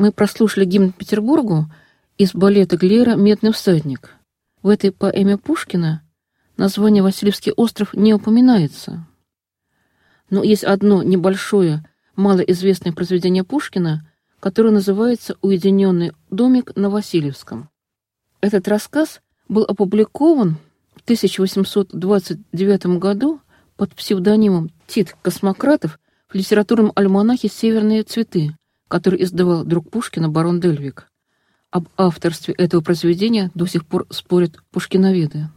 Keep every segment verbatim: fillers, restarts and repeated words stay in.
Мы прослушали гимн Петербургу из балета Глера «Медный всадник». В этой поэме Пушкина название Васильевский остров не упоминается. Но есть одно небольшое, малоизвестное произведение Пушкина, которое называется «Уединенный домик на Васильевском». Этот рассказ был опубликован в тысяча восемьсот двадцать девятом году под псевдонимом Тит Космократов в литературном альманахе «Северные цветы», который издавал друг Пушкина барон Дельвиг. Об авторстве этого произведения до сих пор спорят пушкиноведы.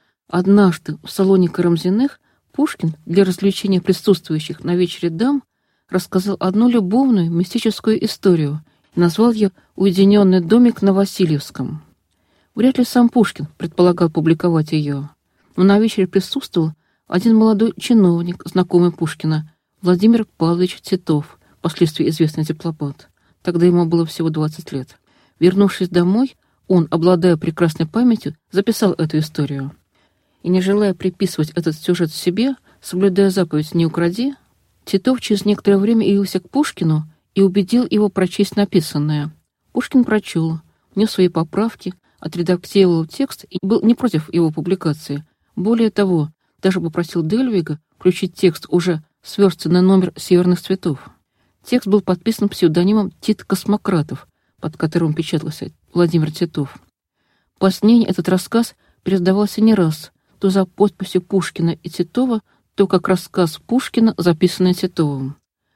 Однажды в салоне Карамзиных Пушкин для развлечения присутствующих на вечере дам рассказал одну любовную мистическую историю и назвал ее «Уединенный домик на Васильевском». Вряд ли сам Пушкин предполагал публиковать ее, но на вечере присутствовал один молодой чиновник, знакомый Пушкина, Владимир Павлович Титов, впоследствии известный дипломат. Тогда ему было всего двадцать лет. Вернувшись домой, он, обладая прекрасной памятью, записал эту историю. И не желая приписывать этот сюжет себе, соблюдая заповедь «не укради», Титов через некоторое время явился к Пушкину и убедил его прочесть написанное. Пушкин прочел, внес свои поправки, отредактировал текст и был не против его публикации. Более того, даже попросил Дельвига включить текст уже сверстанный номер «Северных цветов». Текст был подписан псевдонимом Тит Космократов, под которым печатался Владимир Титов. Позднее этот рассказ переиздавался не раз, то за подписью Пушкина и Титова, то как рассказ Пушкина, записанный Титовым.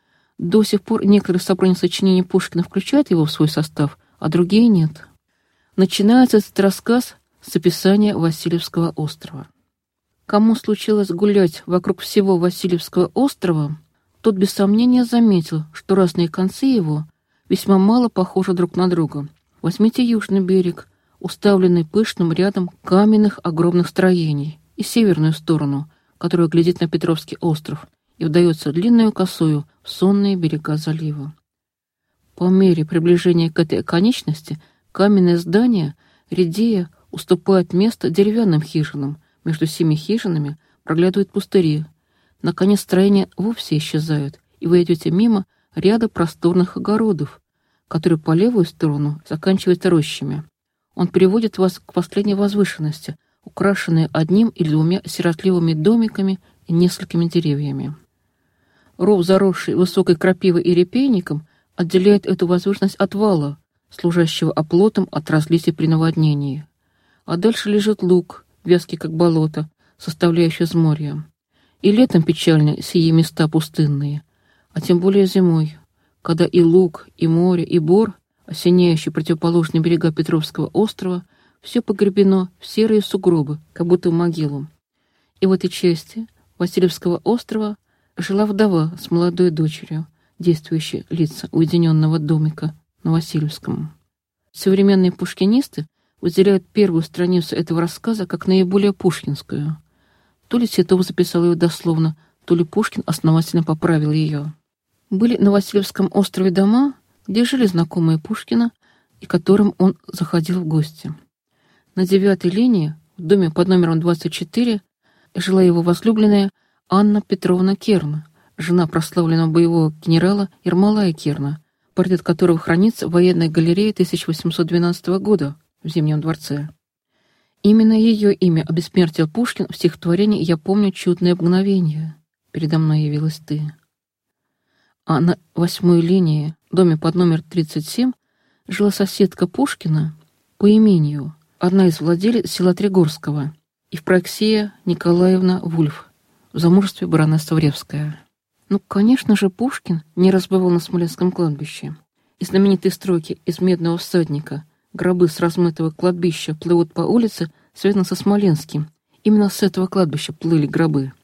До сих пор некоторые собрания сочинений Пушкина включают его в свой состав, а другие нет. Начинается этот рассказ с описания Васильевского острова. Кому случилось гулять вокруг всего Васильевского острова, тот без сомнения заметил, что разные концы его весьма мало похожи друг на друга. Возьмите южный берег, уставленный пышным рядом каменных огромных строений, и северную сторону, которая глядит на Петровский остров и вдается длинную косою в сонные берега залива. По мере приближения к этой оконечности каменные здания, редея, уступают место деревянным хижинам, между семи хижинами проглядывают пустыри. Наконец строения вовсе исчезают, и вы идете мимо ряда просторных огородов, которые по левую сторону заканчиваются рощами. Он приводит вас к последней возвышенности, украшенной одним или двумя сиротливыми домиками и несколькими деревьями. Ров, заросший высокой крапивой и репейником, отделяет эту возвышенность от вала, служащего оплотом от разлития при наводнении. А дальше лежит луг, вязкий как болото, составляющий взморье. И летом печальны сии места пустынные, а тем более зимой, когда и луг, и море, и бор, осеняющие противоположные берега Петровского острова, все погребено в серые сугробы, как будто в могилу. И в этой части Васильевского острова жила вдова с молодой дочерью, действующие лица уединенного домика на Васильевском. Современные пушкинисты выделяют первую страницу этого рассказа как наиболее пушкинскую. То ли Титов записал ее дословно, то ли Пушкин основательно поправил ее. Были на Васильевском острове дома, где жили знакомые Пушкина и к которым он заходил в гости. На девятой линии, в доме под номером двадцать четыре, жила его возлюбленная Анна Петровна Керн, жена прославленного боевого генерала Ермолая Керна, портрет которого хранится в военной галерее тысяча восемьсот двенадцатого года в Зимнем дворце. Именно ее имя обессмертил Пушкин в стихотворении «Я помню чудное мгновение. Передо мной явилась ты». А на восьмой линии, в доме под номер тридцать семь, жила соседка Пушкина по имению, одна из владелец села Тригорского, Евпроксия Николаевна Вульф, в замужестве баронесса Вревская. Ну, конечно же, Пушкин не раз бывал на Смоленском кладбище. И знаменитые строки из «Медного всадника» «Гробы с размытого кладбища плывут по улице» связаны со Смоленским. Именно с этого кладбища плыли гробы.